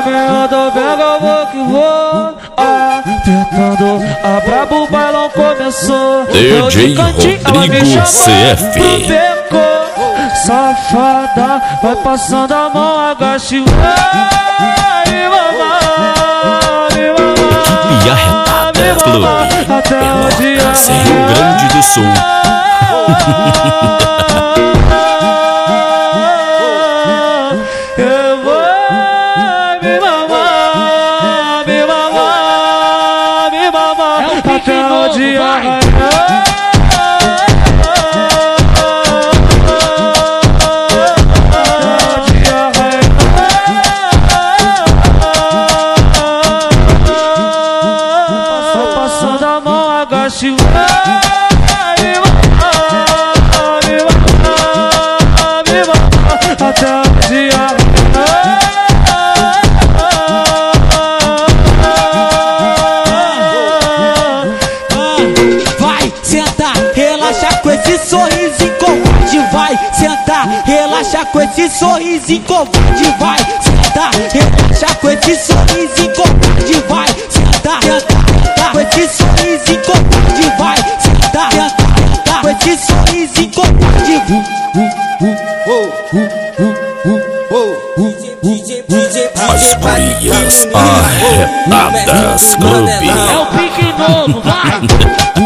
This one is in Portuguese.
Caminhando pega eu vou que vou, apertando a brabo, o bailão começou. DJ Rodrigo CF. Safada, vai passando a mão, agache, vai, mamãe, Equipe Arretada Clube Pelotas, Rio Grande do Sul. Eu vou me mamar, me mamar, me mamar, até o dia. Passando a mão, agache, até o dia. Vai sentar, relaxa com esse sorrisinho covarde. Vai sentar, relaxa com esse sorrisinho covarde. Vai sentar, relaxa com esse sorrisinho covarde. Vai sentar, sentar com esse sorrisinho covarde. Vai sentar, sentar com esse sorrisinho covarde. As Gurias Arredadas Clube. É o pique novo, vai!